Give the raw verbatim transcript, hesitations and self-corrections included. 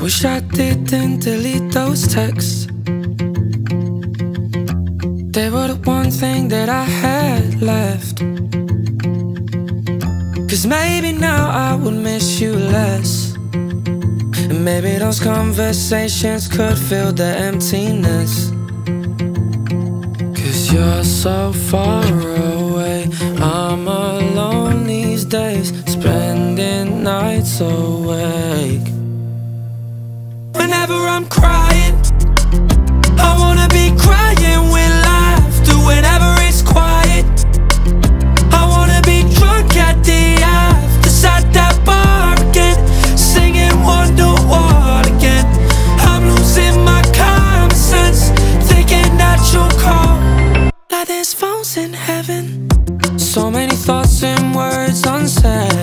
Wish I didn't delete those texts. They were the one thing that I had left. Cause maybe now I would miss you less. And maybe those conversations could fill the emptiness. Cause you're so far away, I'm alone these days, spending nights awake. Whenever I'm crying, I wanna be crying with laughter. Whenever it's quiet, I wanna be drunk at the afters at that bar again, singing Wonderwall again. I'm losing my common sense, thinking that you'll call. Like there's phones in heaven, so many thoughts and words unsaid.